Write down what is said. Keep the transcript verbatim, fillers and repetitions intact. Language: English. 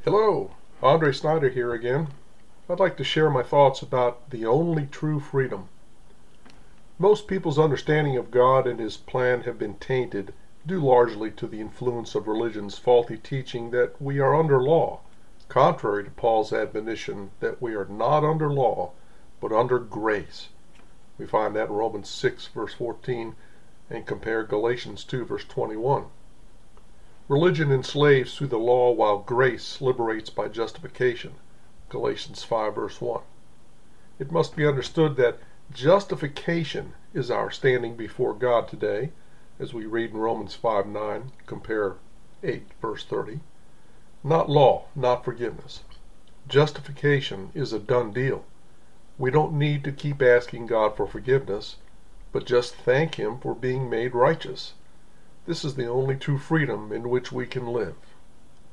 Hello, Andre Snyder here again. I'd like to share my thoughts about the only true freedom. Most people's understanding of God and His plan have been tainted due largely to the influence of religion's faulty teaching that we are under law, contrary to Paul's admonition that we are not under law, but under grace. We find that in Romans six, verse fourteen, and compare Galatians two, verse twenty-one. Religion enslaves through the law while grace liberates by justification. Galatians five, verse one. It must be understood that justification is our standing before God today, as we read in Romans five, nine, compare eight, verse thirty. Not law, not forgiveness. Justification is a done deal. We don't need to keep asking God for forgiveness, but just thank Him for being made righteous. This is the only true freedom in which we can live.